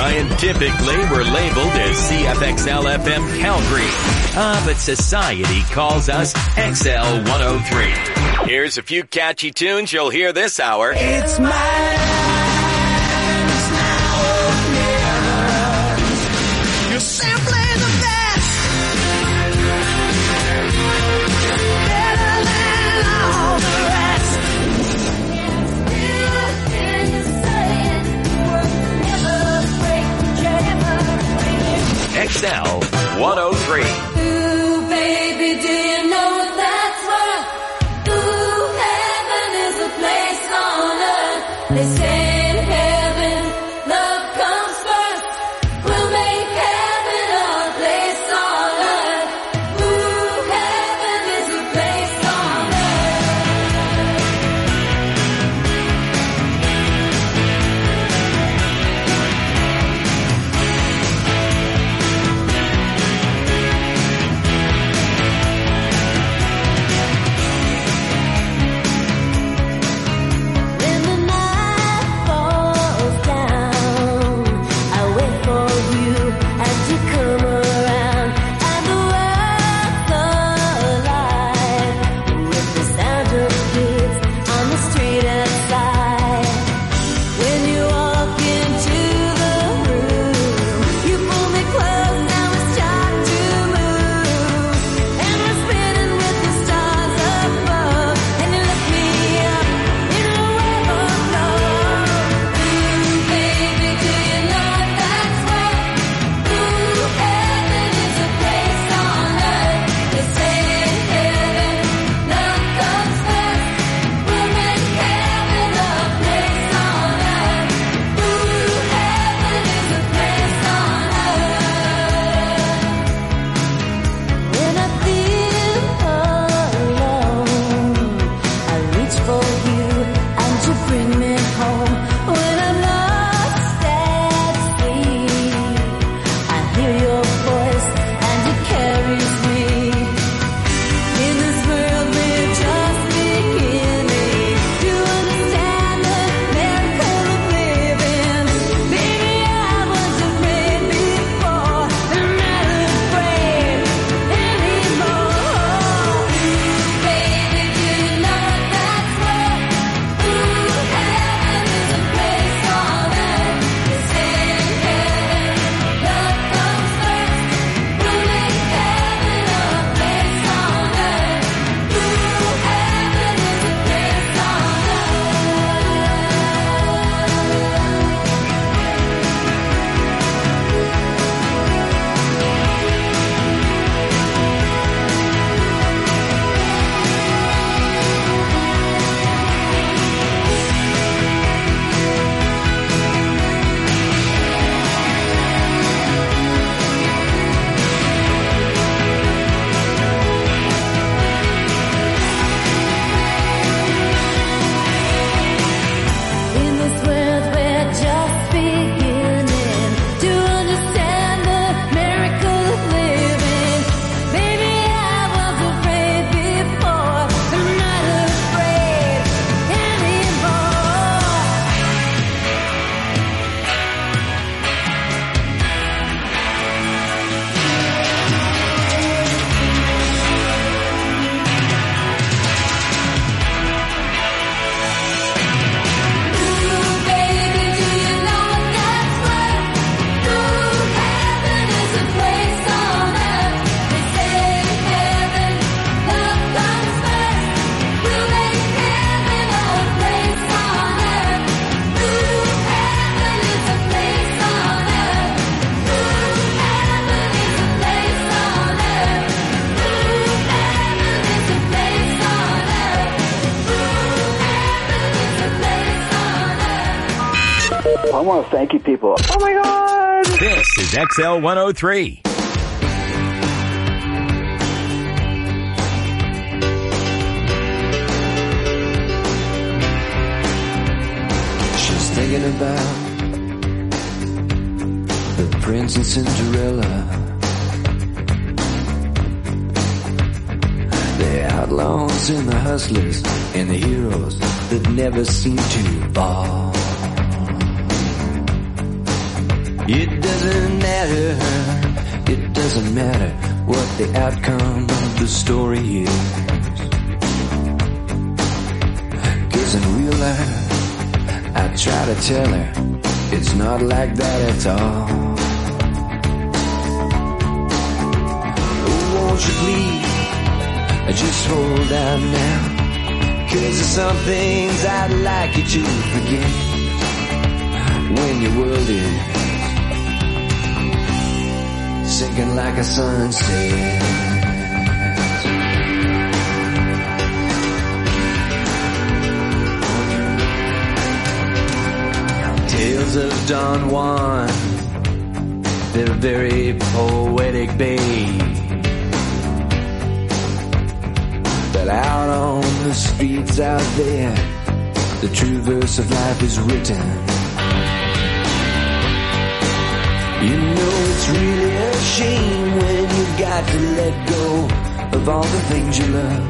Scientifically, we're labeled as CFXL-FM Calgary. But society calls us XL 103. Here's a few catchy tunes you'll hear this hour. It's mine. You're simply the best. Better than all the rest. Can you say it? Never break, never break. XL 103. Ooh, baby, do you know what that's worth? Ooh, heaven is a place on earth. They say in heaven, love comes first. We'll make heaven a place on earth. Ooh, heaven is a place on When the night falls down, I wait for you as you come around, and the world's alive with the sound of kids on the street outside. When you walk into the room, you pull me close, now it's time to move, and we're spinning with the stars above, and you lift me up in a wave of love. Ooh, baby, do you know what that's worth? Ooh, heaven is a place on earth. They say in heaven, love comes first. We'll make heaven a place on earth. Ooh, heaven is a place on earth. When I feel alone, I reach for you and you bring me home. When I'm lost at sea, I hear your voice and it carries me. In this world we're just beginning to understand the miracle of living. Baby, I was afraid before, and I'm not afraid anymore. Baby, do you know what that's worth? Ooh, heaven is a place on earth. They say in heaven, love comes first. We'll make heaven a place on earth. Ooh, heaven is a place on In this world we're just beginning to understand the miracle of living. Baby, I was afraid before, I'm not afraid anymore. Ooh, baby, do you know what that's worth? Ooh, heaven is a place on earth. They say in heaven, love comes first. We'll make heaven a place on earth. Ooh, heaven is a place on earth. Ooh, heaven is a place on earth. Ooh, heaven is a place on earth. Ooh, heaven is a place on earth. I want to thank you people. Oh my God! This is XL 103. She's thinking about the Prince and Cinderella. The outlaws and the hustlers and the heroes that never seem to fall. It doesn't matter what the outcome of the story is. 'Cause in real life, I try to tell her it's not like that at all. Oh, won't you please just hold out now? 'Cause there's some things I'd like you to forget when your world is sinking like a sunset. Tales of Don Juan, they're very poetic, babe. But out on the streets out there, the true verse of life is written. You know it's really a shame when you've got to let go of all the things you love.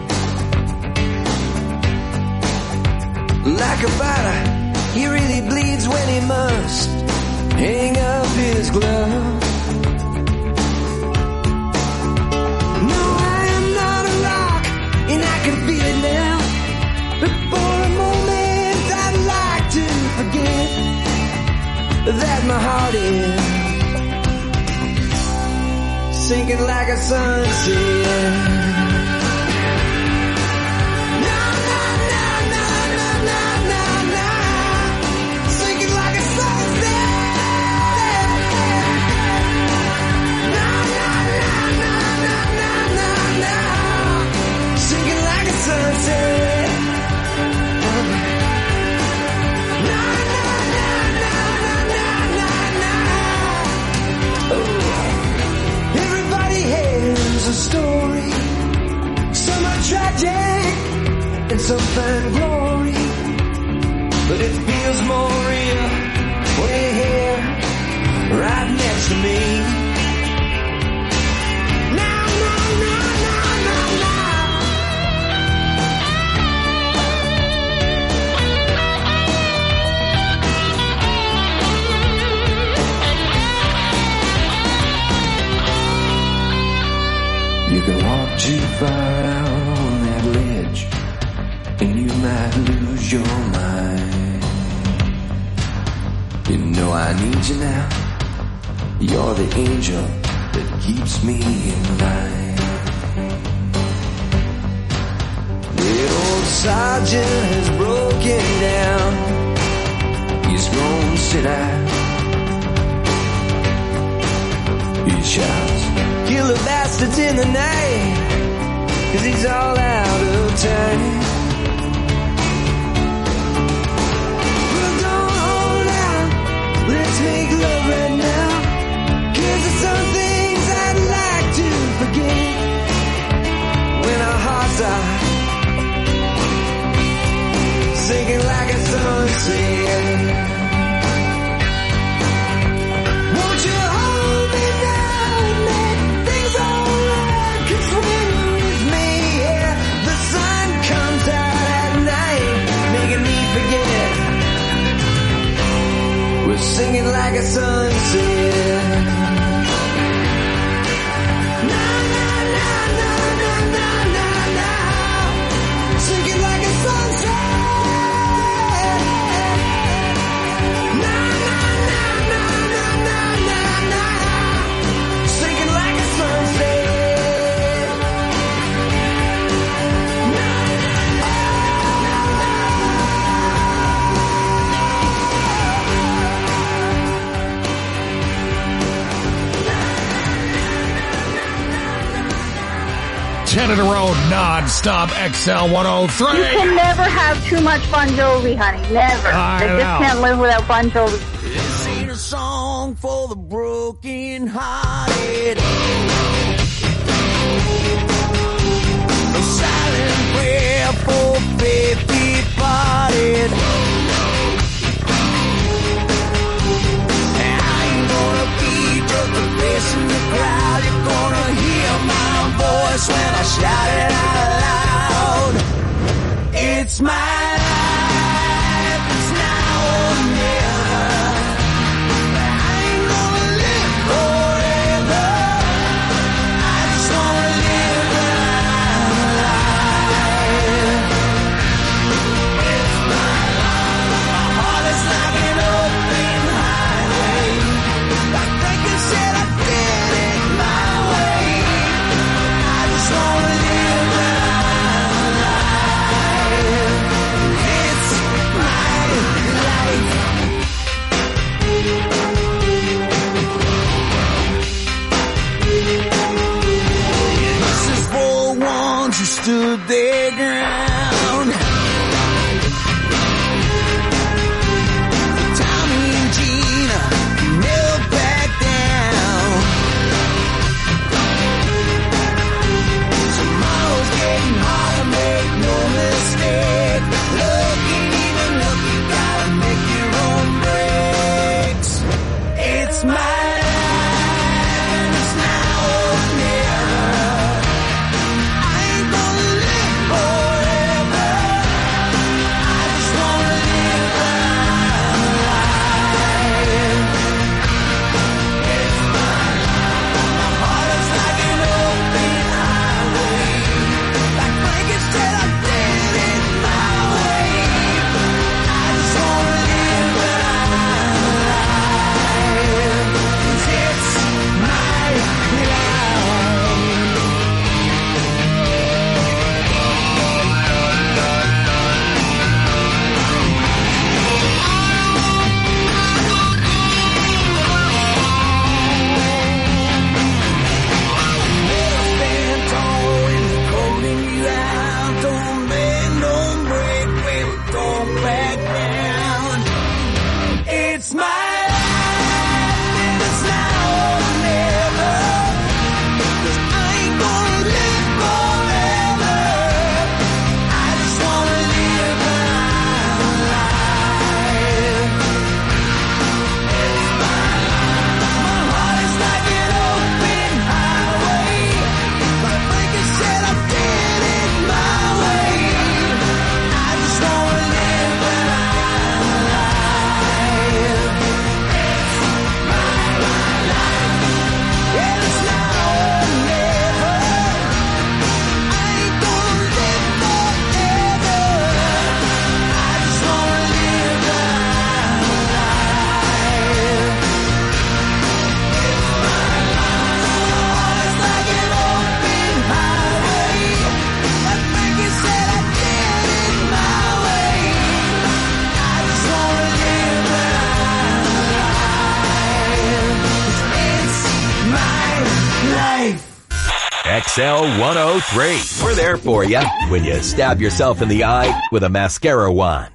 Like a fighter, he really bleeds when he must hang up his glove. No, I am not a rock, and I can feel it now. But for a moment I'd like to forget that my heart is sinking like a sunset. No, no, no, no, no, no, no, no. Sinking like a sunset. No, no, no, no, no, no, no, no. Sinking like a sunset. No, no, no, no, no, no, no, no. Oh. Everybody has a story. Some are tragic and some find glory. But it feels more real when you're here right next to me. No, no, no, no, no, no. You can walk too far out on that ledge, and you might lose your mind. You know I need you now. You're the angel that keeps me in line. The old sergeant has broken down. He's grown sinner. He shouts, kill the bastards in the night, 'cause he's all out of time. Well, don't hold out, let's make love right now, 'cause there's some things I'd like to forget when our hearts are sinking like a sunset. Won't you hold me now and make things alright? 'Cause when you're with me, yeah, the sun comes out at night, making me forget we're singing like a sunset. No, no, no, no, no, no, no, no. Singing like a sunset. No, no, no, no, no, no, no, no. Singing like a sunset. No, Ten in a row, non-stop XL 103. You can never have too much Bon Jovi, honey. Never. I They know. just can't live without Bon Jovi. This ain't a song for the broken hearted. A silent prayer for faith departed. And I ain't gonna be just a face in the crowd. You're gonna hear my voice when I shout it out loud. It's my life, it's now or never. I ain't gonna XL 103. We're there for you when you stab yourself in the eye with a mascara wand.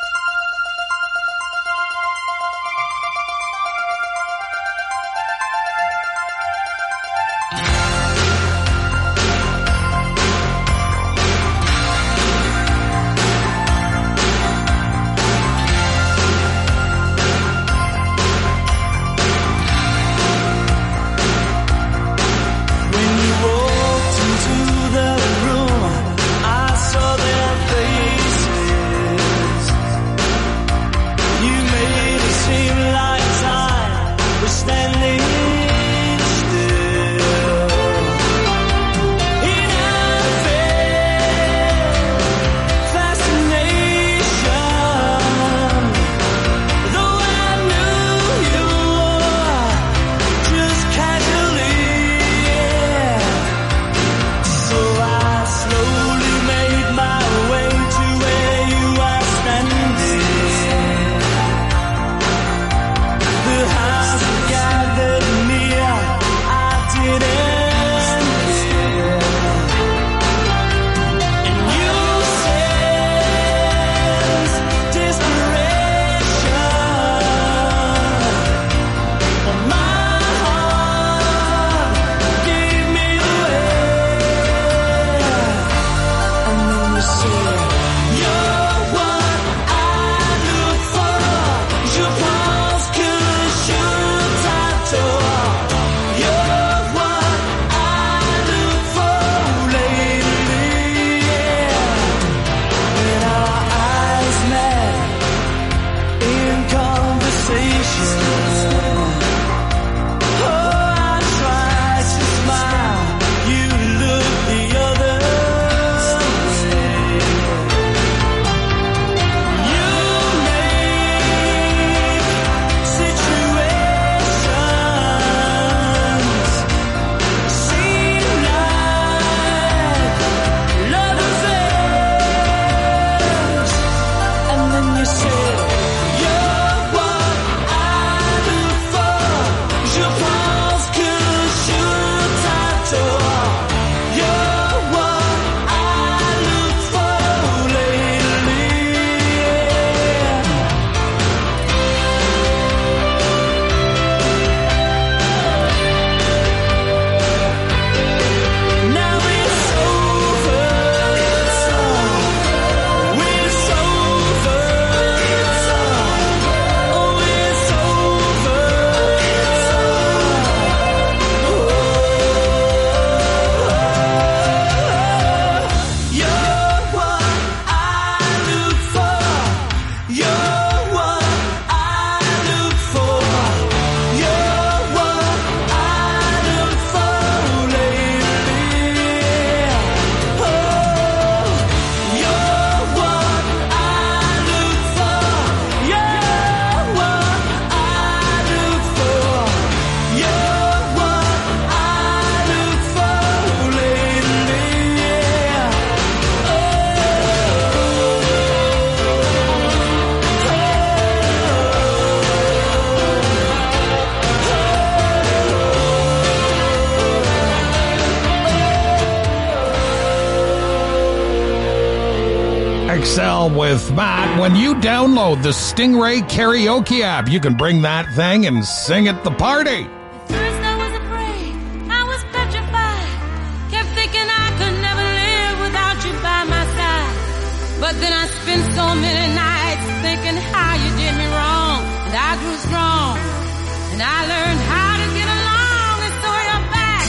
XL with Matt. When you download the Stingray Karaoke app, you can bring that thing and sing at the party. At first I was afraid, I was petrified. Kept thinking I could never live without you by my side. But then I spent so many nights thinking how you did me wrong. And I grew strong, and I learned how to get along. And so you're back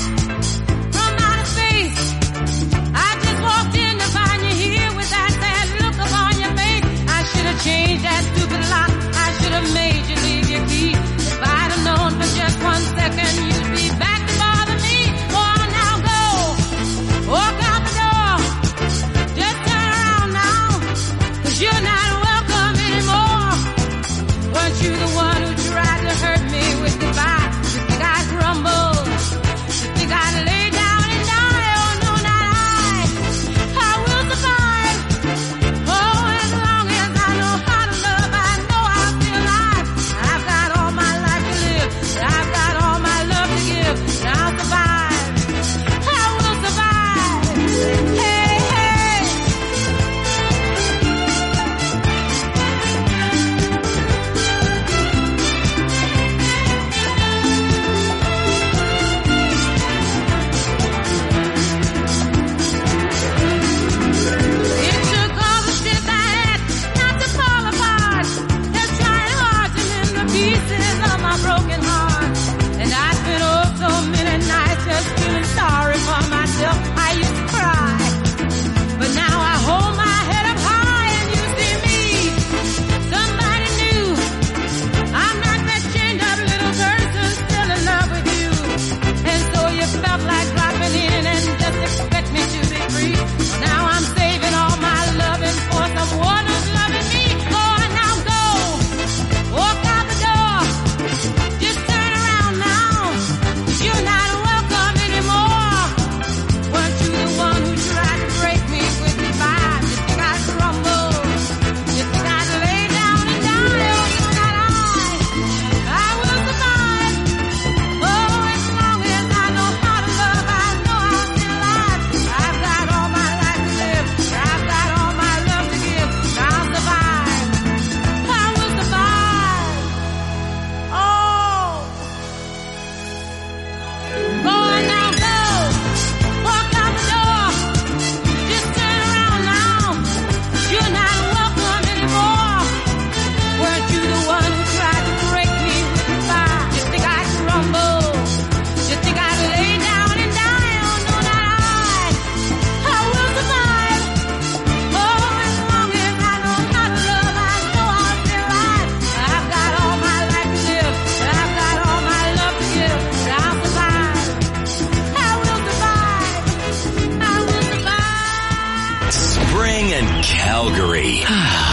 from outer space. I just walked in to find you here with that sad look upon your face. I should have changed that stupid lock. I should have made you leave your key. If I'd have known for just 1 second you'd be back to bother me. Go on now, go. Walk out the door. Just turn around now, 'cause you're not welcome.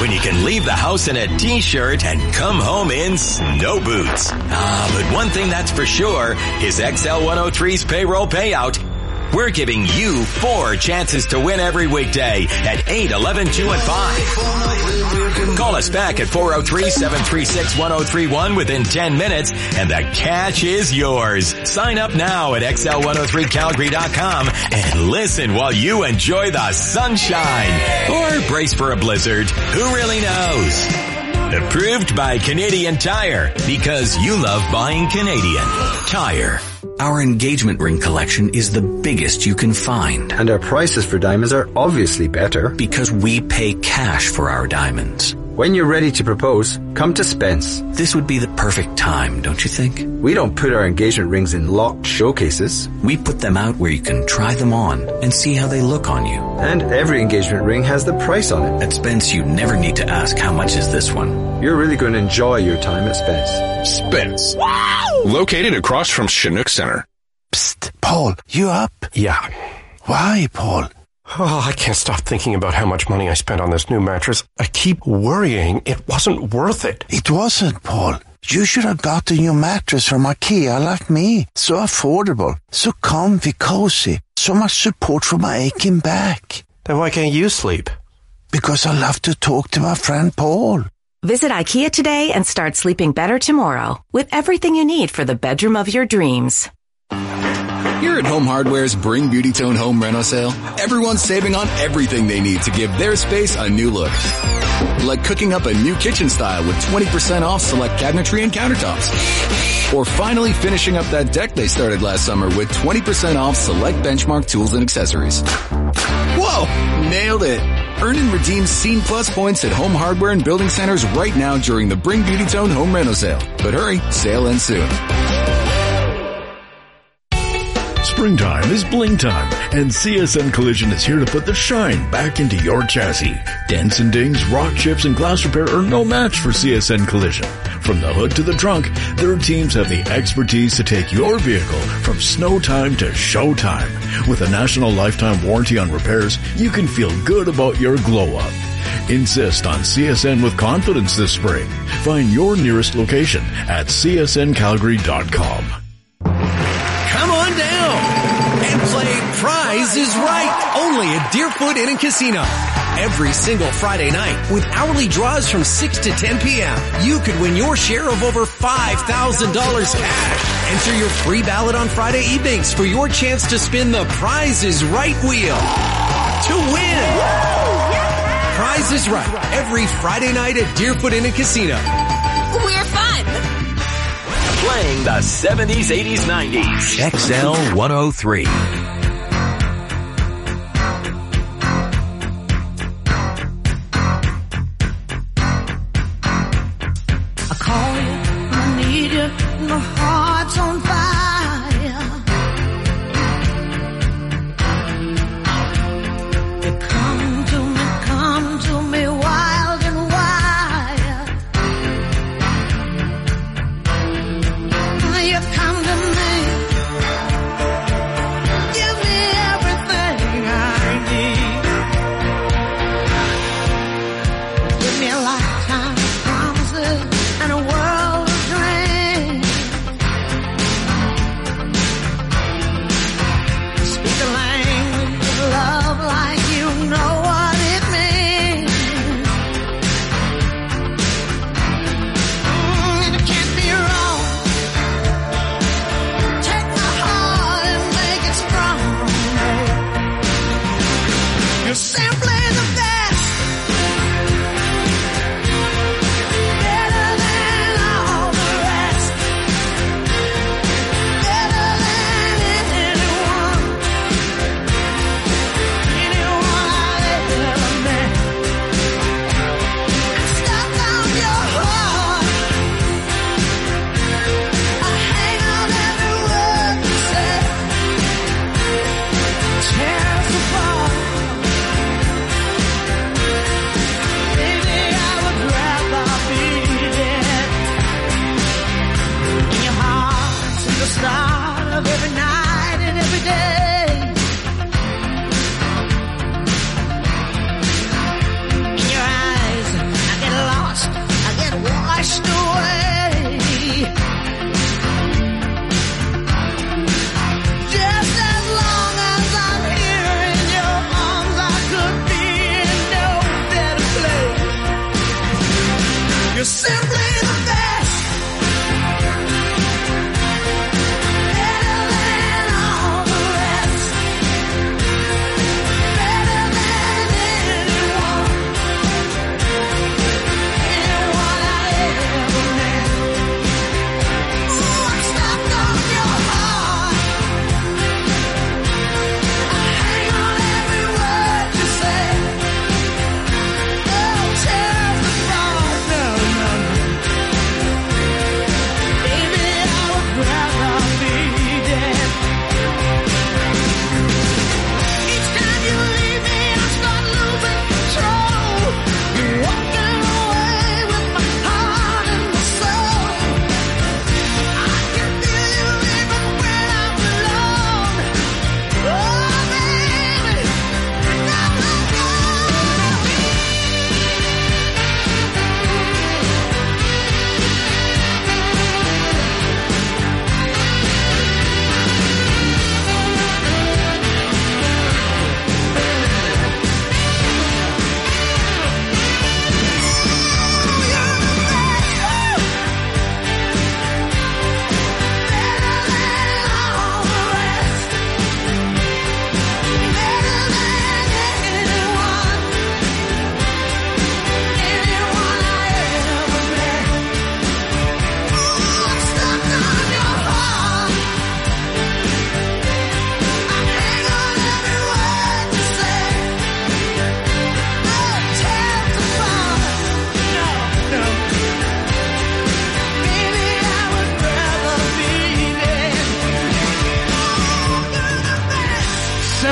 when you can leave the house in a t-shirt and come home in snow boots. But one thing that's for sure is XL103's payroll payout. We're giving you 4 chances to win every weekday at 8, 11, 2, and 5. Call us back at 403-736-1031 within 10 minutes, and the cash is yours. Sign up now at XL103Calgary.com and listen while you enjoy the sunshine. Or brace for a blizzard. Who really knows? Approved by Canadian Tire, because you love buying Canadian Tire. Our engagement ring collection is the biggest you can find. And our prices for diamonds are obviously better. Because we pay cash for our diamonds. When you're ready to propose, come to Spence. This would be the perfect time, don't you think? We don't put our engagement rings in locked showcases. We put them out where you can try them on and see how they look on you. And every engagement ring has the price on it. At Spence, you never need to ask how much is this one. You're really going to enjoy your time at Spence. Spence. Wow! Located across from Chinook Center. Psst, Paul, you up? Yeah. Why, Paul? Oh, I can't stop thinking about how much money I spent on this new mattress. I keep worrying it wasn't worth it. It wasn't, Paul. You should have got a new mattress from IKEA like me. So affordable, so comfy, cozy, so much support for my aching back. Then why can't you sleep? Because I love to talk to my friend Paul. Visit IKEA today and start sleeping better tomorrow with everything you need for the bedroom of your dreams. Here at Home Hardware's Bring Beauty Tone Home Reno sale, everyone's saving on everything they need to give their space a new look. Like cooking up a new kitchen style with 20% off select cabinetry and countertops. Or finally finishing up that deck they started last summer with 20% off select Benchmark tools and accessories. Whoa! Nailed it! Earn and redeem Scene Plus points at Home Hardware and Building Centers right now during the Bring Beauty Tone Home Reno sale. But hurry, sale ends soon. Springtime is bling time, and CSN Collision is here to put the shine back into your chassis. Dents and dings, rock chips, and glass repair are no match for CSN Collision. From the hood to the trunk, their teams have the expertise to take your vehicle from snow time to show time. With a national lifetime warranty on repairs, you can feel good about your glow-up. Insist on CSN with confidence this spring. Find your nearest location at csncalgary.com. Come on down and play Prize is Right, only at Deerfoot Inn and Casino. Every single Friday night, with hourly draws from 6 to 10 p.m., you could win your share of over $5,000 cash. Enter your free ballot on Friday evenings for your chance to spin the Prize is Right wheel to win. Prize is Right, every Friday night at Deerfoot Inn and Casino. We're fun. Playing the 70s, 80s, 90s. XL103. I call you, I need you, my heart's on fire. You come to me wild and wild. You come to me, give me everything I need. Give me a lifetime of promises and a world of dreams.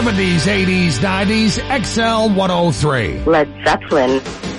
70s, 80s, 90s, XL 103. Led Zeppelin.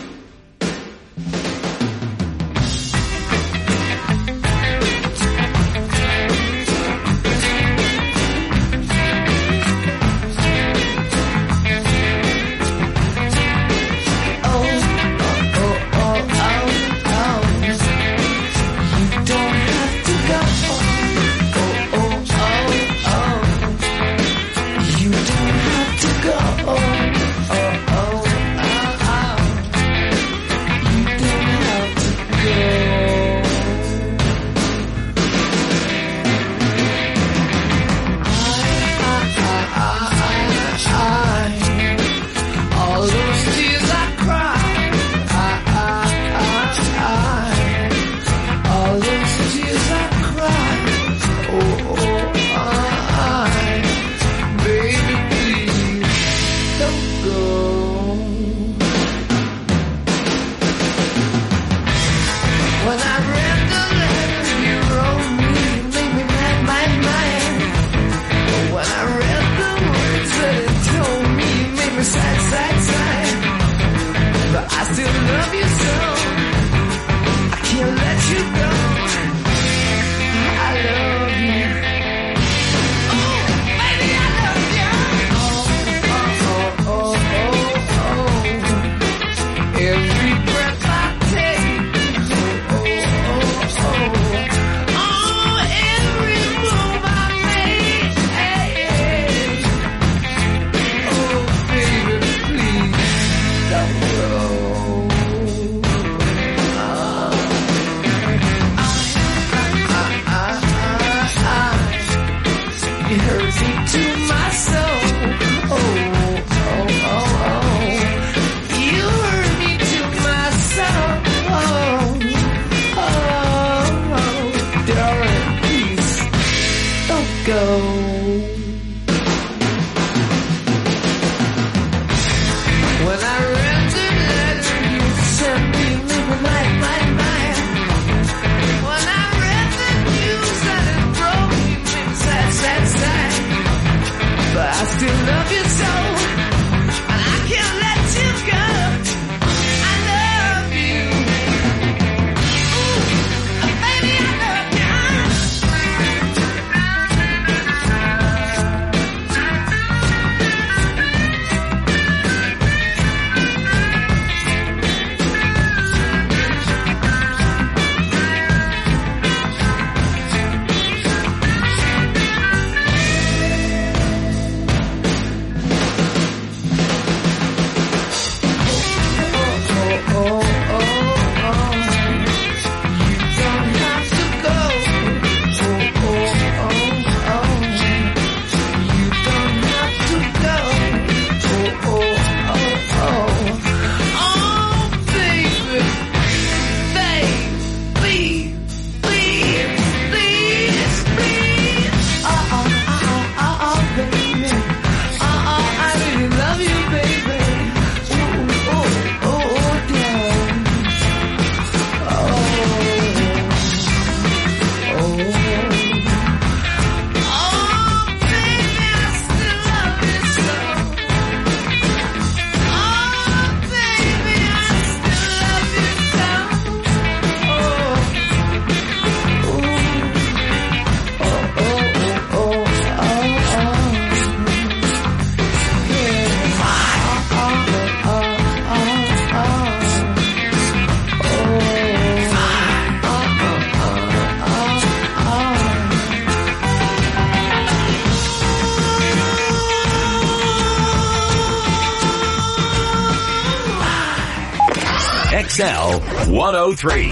XL 103.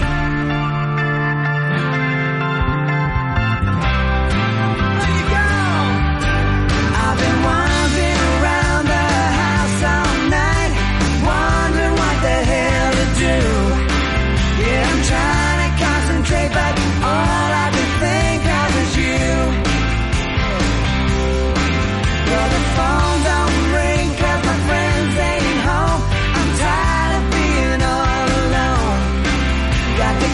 Got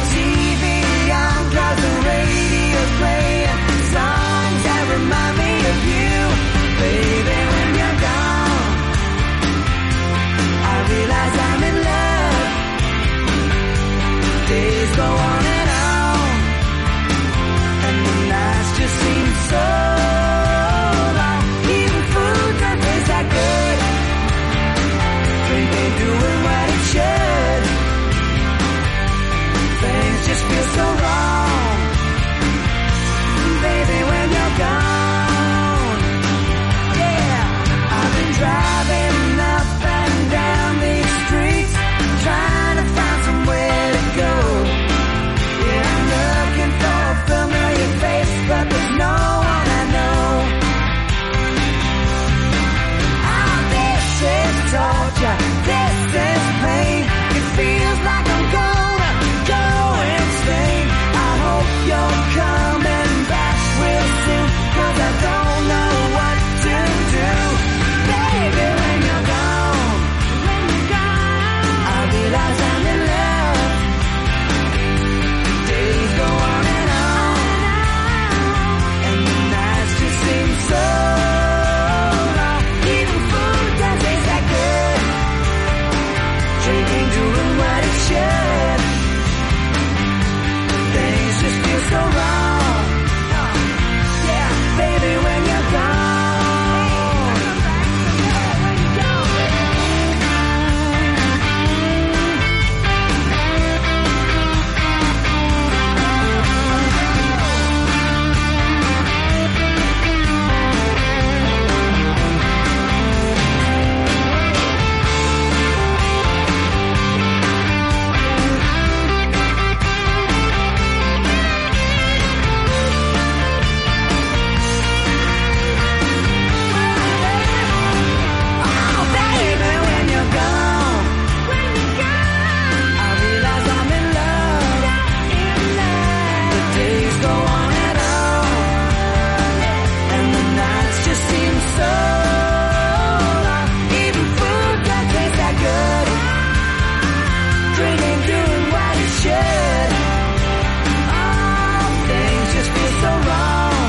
go on and on, and the nights just seem so long. Even food don't taste that good. Drink ain't doing what it should. Oh, things just feel so wrong,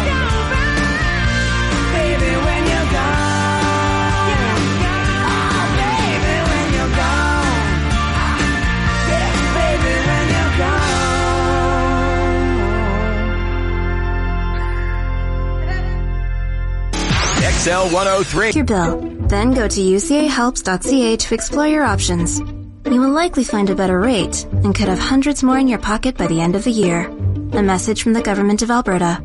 baby, when you're gone. Oh, baby, when you're gone. Yeah, baby, when you're gone. XL 103. Your bill. Then go to ucahelps.ca to explore your options. You will likely find a better rate and could have hundreds more in your pocket by the end of the year. A message from the Government of Alberta.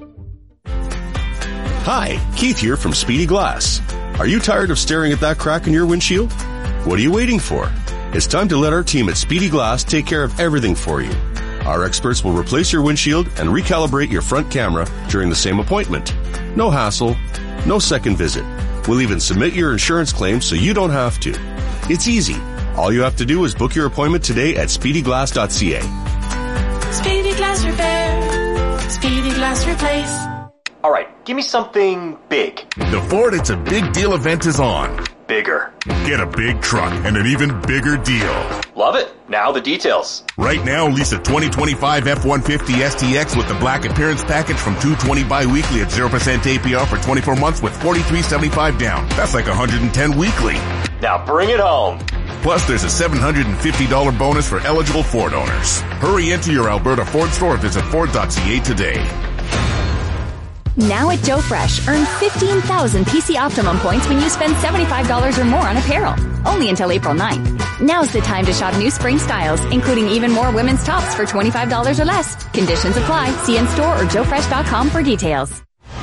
Hi, Keith here from Speedy Glass. Are you tired of staring at that crack in your windshield? What are you waiting for? It's time to let our team at Speedy Glass take care of everything for you. Our experts will replace your windshield and recalibrate your front camera during the same appointment. No hassle, no second visit. We'll even submit your insurance claim so you don't have to. It's easy. All you have to do is book your appointment today at speedyglass.ca. Speedy Glass Repair. Speedy Glass Replace. All right, give me something big. The Ford It's a Big Deal event is on. Bigger. Get a big truck and an even bigger deal. Love it. Now the details. Right now, lease a 2025 F-150 STX with the Black Appearance Package from $220 bi-weekly at 0% APR for 24 months with $43.75 down. That's like $110 weekly. Now bring it home. Plus, there's a $750 bonus for eligible Ford owners. Hurry into your Alberta Ford store or visit Ford.ca today. Now at Joe Fresh, earn 15,000 PC Optimum points when you spend $75 or more on apparel. Only until April 9th. Now's the time to shop new spring styles, including even more women's tops for $25 or less. Conditions apply. See in store or joefresh.com for details.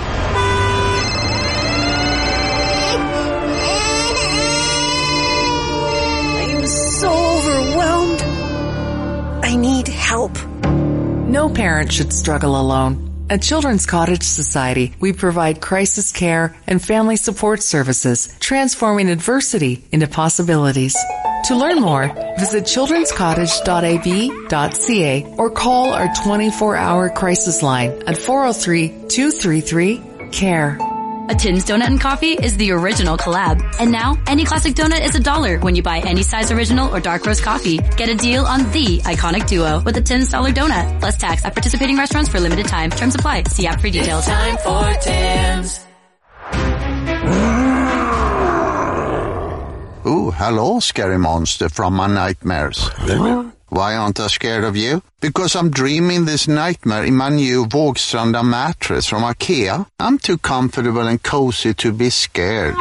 I'm so overwhelmed. I need help. No parent should struggle alone. At Children's Cottage Society, we provide crisis care and family support services, transforming adversity into possibilities. To learn more, visit childrenscottage.ab.ca or call our 24-hour crisis line at 403-233-CARE. A Tim's Donut and Coffee is the original collab. And now, any classic donut is $1 when you buy any size original or dark roast coffee. Get a deal on the iconic duo with a Tim's $1 donut. Plus tax at participating restaurants for limited time. Terms apply. See app for details. It's time for Tim's. Oh, hello, scary monster from my nightmares. Why aren't I scared of you? Because I'm dreaming this nightmare in my new Vågstranda mattress from IKEA. I'm too comfortable and cozy to be scared.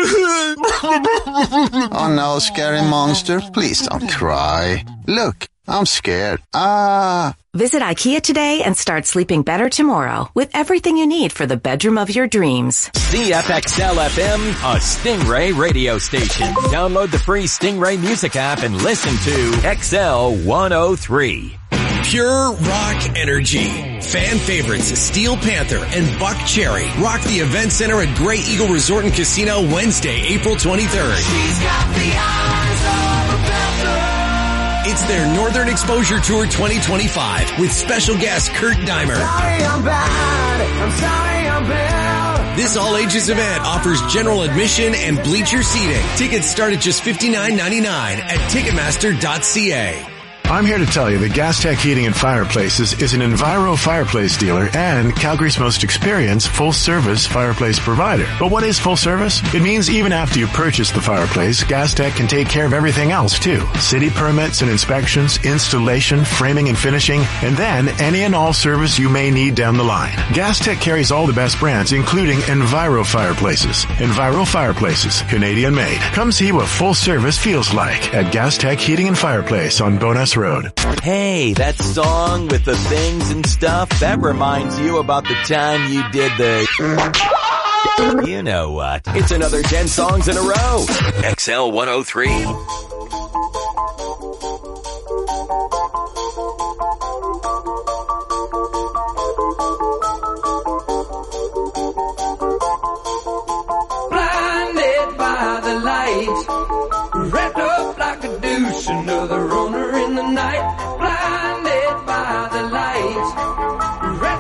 Oh no, scary monster, please don't cry. Look, I'm scared. Visit IKEA today and start sleeping better tomorrow with everything you need for the bedroom of your dreams. CFXL FM, a Stingray radio station. Download the free Stingray music app and listen to XL 103. Pure rock energy. Fan favorites Steel Panther and Buck Cherry rock the event center at Grey Eagle Resort and Casino Wednesday, April 23rd. She's got the eyes of a panther. It's their Northern Exposure Tour 2025 with special guest Kurt Dimer. Sorry I'm bad. I'm sorry I'm bad. This all-ages event offers general admission and bleacher seating. Tickets start at just $59.99 at Ticketmaster.ca. I'm here to tell you that Gastech Heating and Fireplaces is an Enviro fireplace dealer and Calgary's most experienced full-service fireplace provider. But what is full service? It means even after you purchase the fireplace, Gastech can take care of everything else too. City permits and inspections, installation, framing and finishing, and then any and all service you may need down the line. Gastech carries all the best brands, including Enviro fireplaces. Enviro fireplaces, Canadian made. Come see what full service feels like at Gastech Heating and Fireplace on Bowness Road. Hey, that song with the things and stuff, that reminds you about the time you did the... You know what? It's another 10 songs in a row. XL 103. Blinded by the light, wrapped up like a douche, another runner in the night. Blinded by the light, wrapped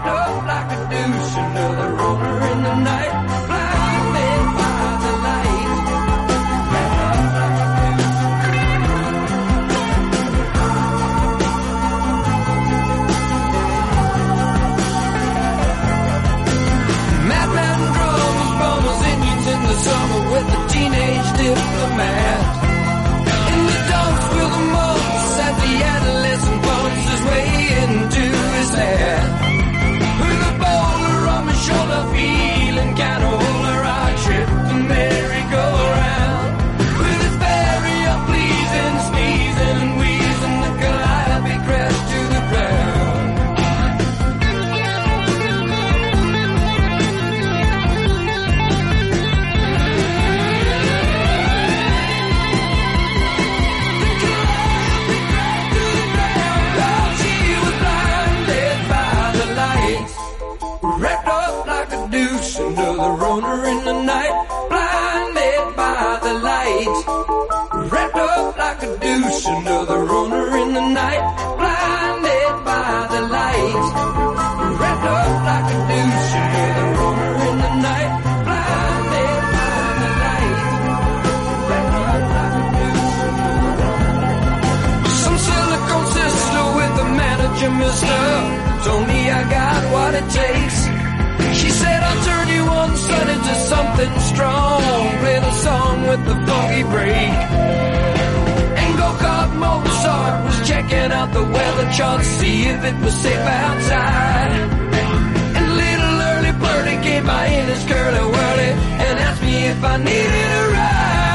told me I got what it takes. She said I'll turn you on, son, into something strong. Play the song with the funky break. And go-kart Mozart was checking out the weather chart, see if it was safe outside. And little early birdie came by in his curly-whirly and asked me if I needed a ride.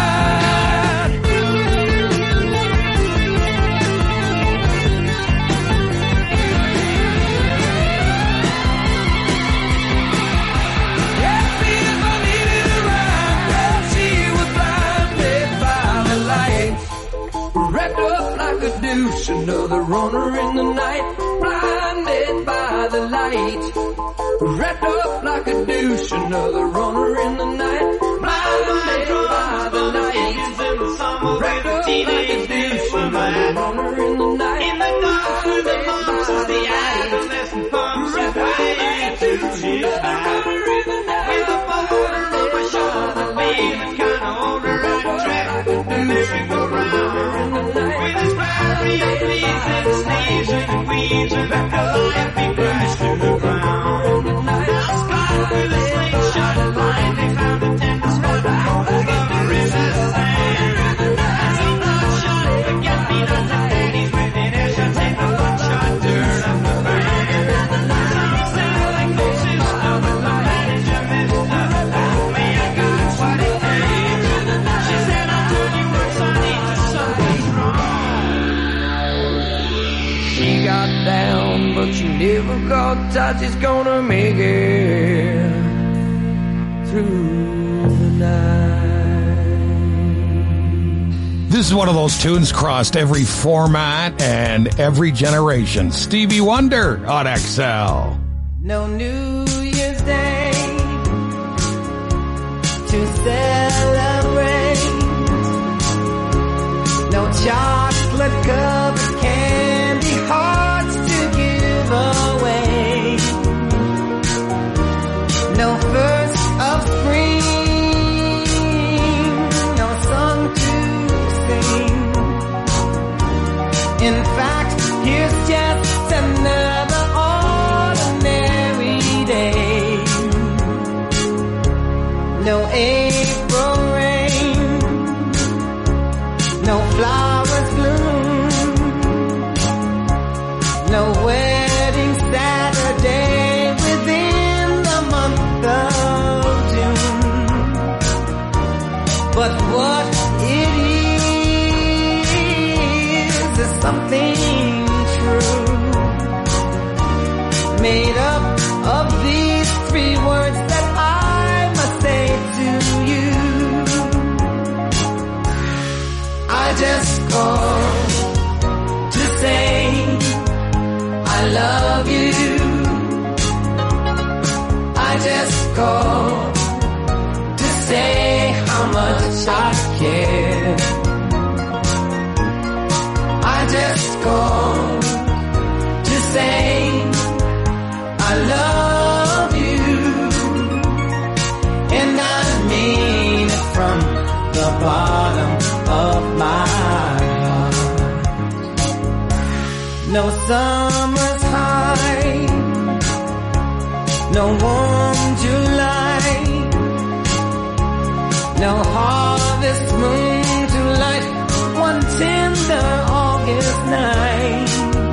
Wrapped up like a deuce, another runner in the night, blinded by the light. Wrapped up like a deuce, another runner in the night, blinded by the light. Wrapped up like a deuce, another runner in the night, in the dark of the months as the adolescent pumps his way to his back. With a boulder on my shoulder, feeling kinda older, I track the merry-go-round. With his flurry of leaves and sneezing and wheezing, the happy crash to the ground. Now Scott with a slingshot and line, they found a tender spot over his sand. As a bloodshot, forget-me-not the daddies with an airshot, take the bloodshot dirt up the band. Some say like this is how the manager messed up. Me, I got what it takes. She said I told you once I need to something wrong. She got down, but she never got touched. She's gonna make it through the night. This is one of those tunes crossed every format and every generation. Stevie Wonder on XL. No New Year's Day to celebrate. No chocolate cup of candy hearts to give away. No first of spring, no song to sing. In fact, here's just another ordinary day. No April rain, no flowers bloom, no wedding Saturday within the month of June. But what it is something true, made up of these three words that I must say to you. I just called to say I love you. I just called to say how much I care. I just called to say I love you, and I mean it from the bottom of my heart. No summer's high, no warm July, no harvest moon to light one tender August night.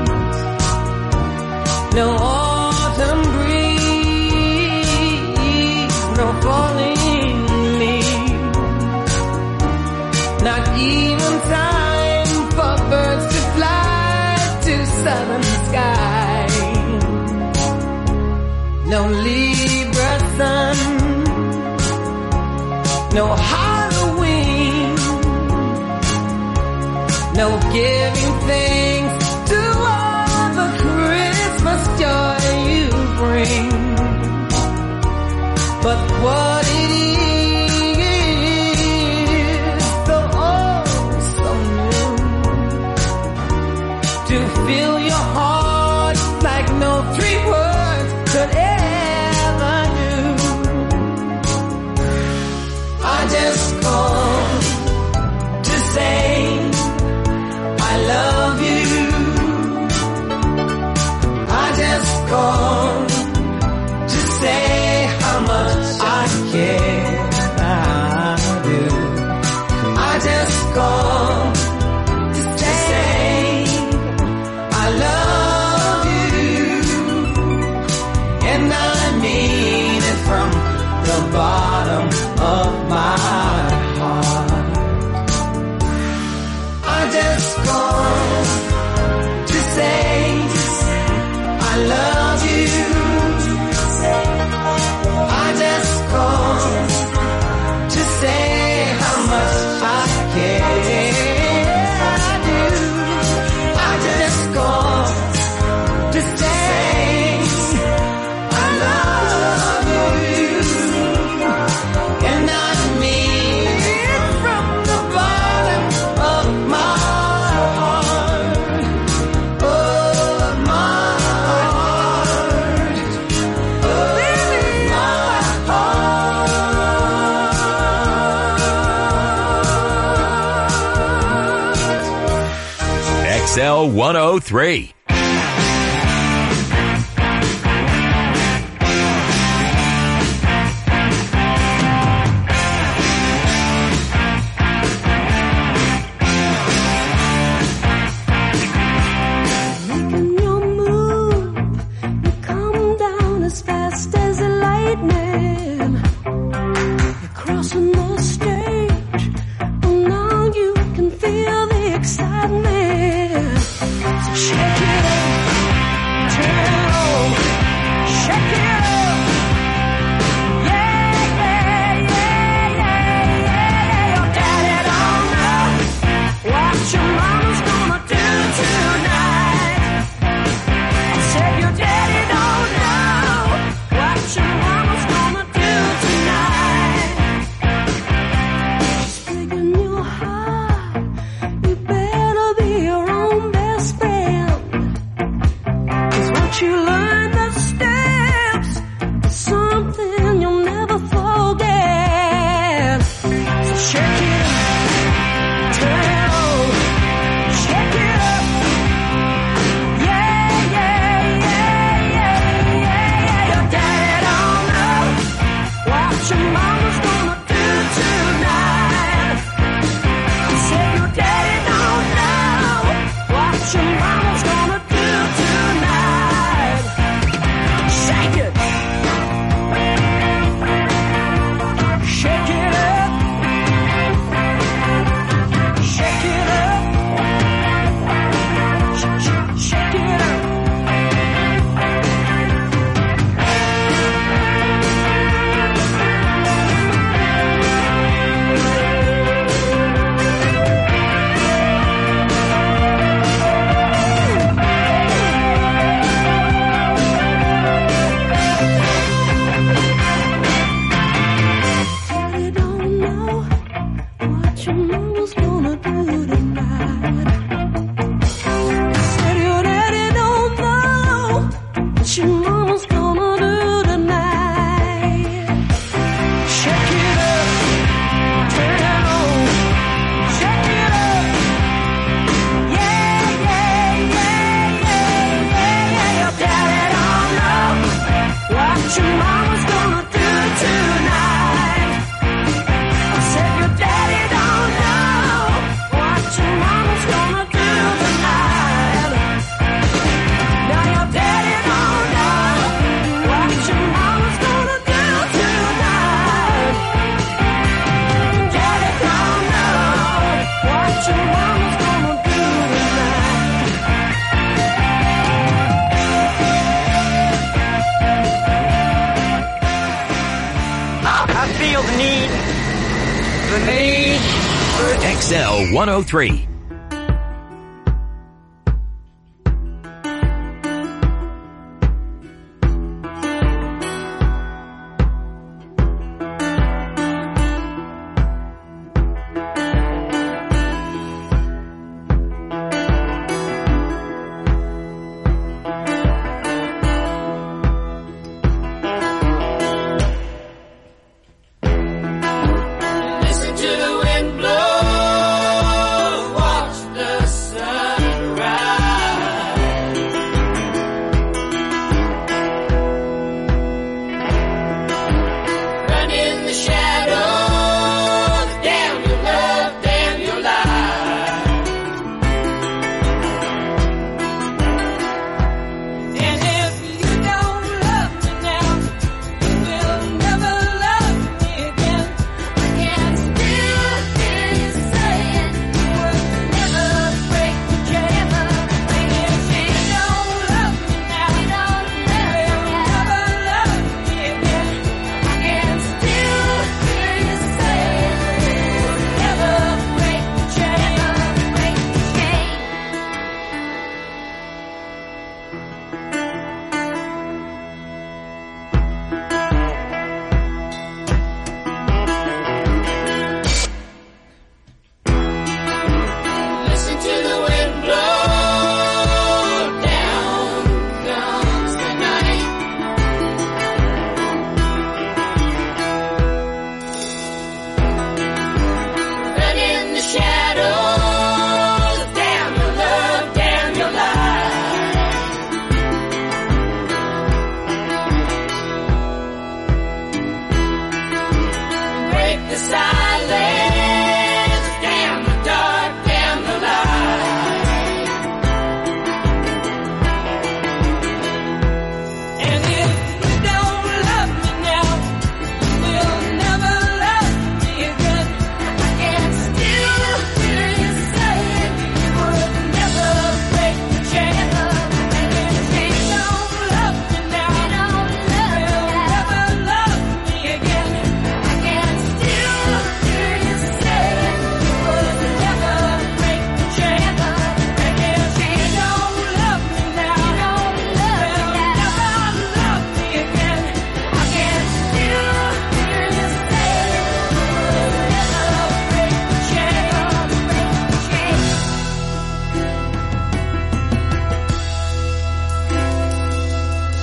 No autumn breeze, no falling leaves, not even time for birds to fly to southern sky. No Libra sun, no Halloween, no giving thanks to all the Christmas joy you bring. But what it is, so oh so new, to fill your heart like no three words could ever do. I just called to say I love you. I just called to say how much I care. I do. I just called to say I love you, and I mean it from the bottom of my heart. I just called to say I love you. I just called to say how much I care. I do. I just called to say I love you, and I mean it from the bottom of my heart. Of my heart. Of my heart. XL 103. Making your move, you come down as fast as the lightning. You're crossing the stage, and now you can feel the excitement. So shake it up, turn it on, shake it up. Yeah, yeah, yeah, yeah, yeah. Your daddy don't know what your mama's gonna do tonight. I said your daddy don't know what your mama's gonna do tonight. She's breaking your heart. You better be your own best friend. 'Cause once you learn the steps, it's something you'll never forget. So shake it up, turn it on, shake it up. Yeah, yeah, yeah, yeah, yeah. Your daddy don't know what your mama's gonna do tonight. I said your daddy don't know what your mama's gonna do tonight. Shake it. Shake it up. Shake it up. Shake it up. Daddy don't know what your mama's gonna do tonight. Said your daddy don't know what your mama's gonna do tonight. Shake it up, turn it on, shake it up. Yeah, yeah, yeah, yeah, yeah, yeah. Your daddy don't know what your mama's gonna do tonight. I said your daddy don't know what your mama's gonna do tonight. Now your daddy don't know what your mama's gonna do tonight. Daddy don't know what your mama's gonna do tonight. I feel the need for XL 103. Listen to the wind blow.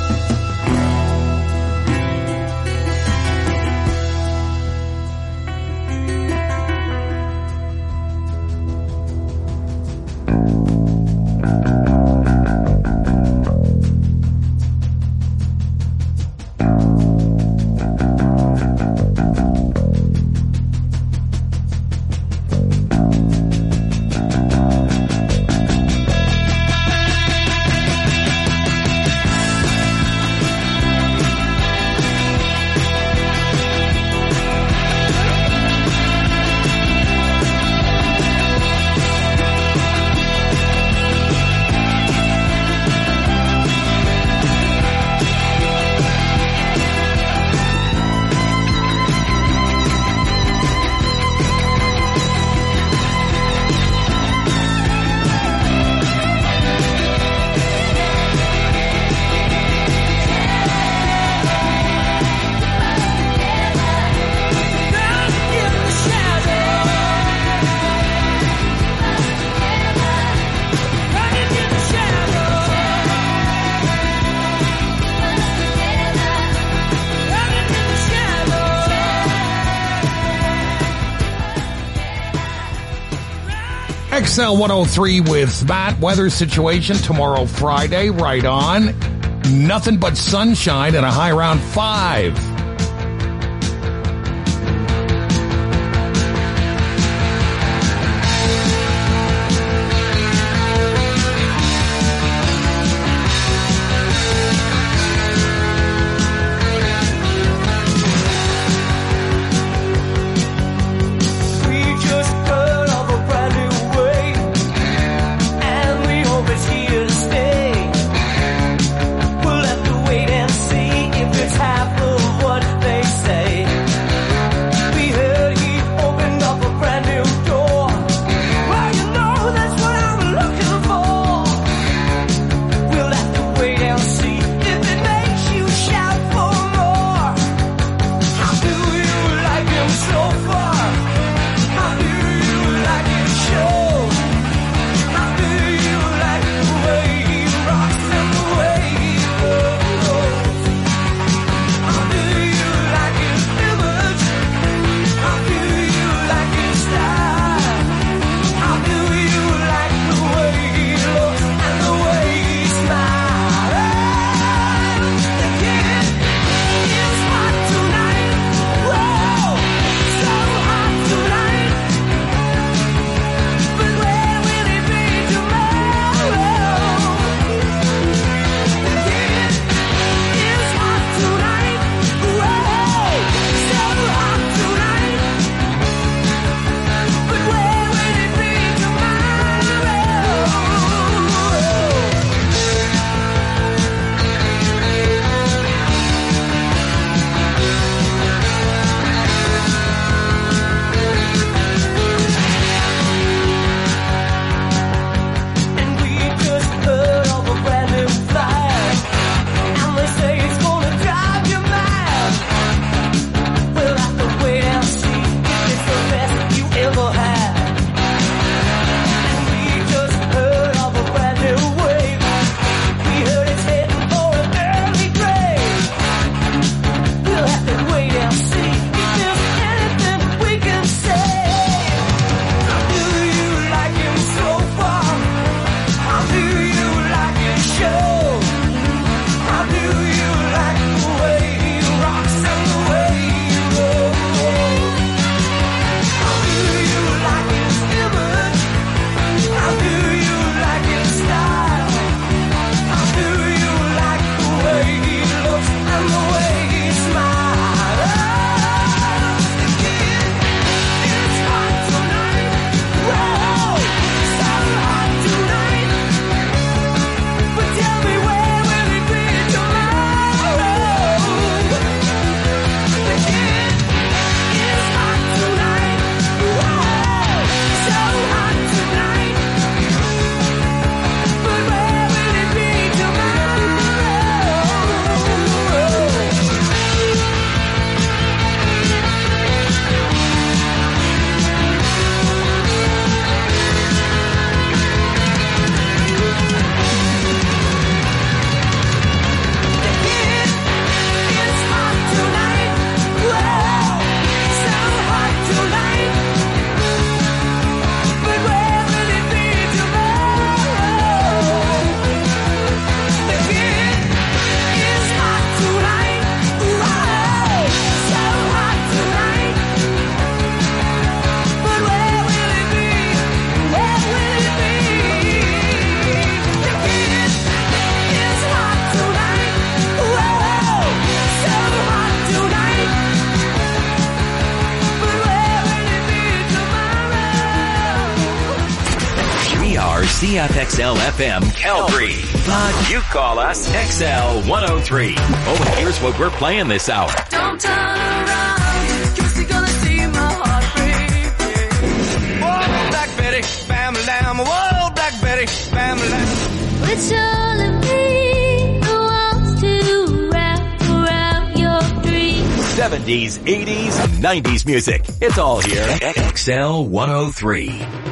XL 103 with Matt. Weather situation tomorrow, Friday, right on. Nothing but sunshine and a high around 5. Half of what CFXL FM Calgary. But you call us XL 103. Oh, and here's what we're playing this hour. Don't turn around, 'cause you're gonna see my heart break. Whoa, Black Betty, bam, lamb. Whoa, Black Betty, bam, lamb. It's all of me who wants to wrap around your dreams. 70s, 80s, 90s music. It's all here. XL 103.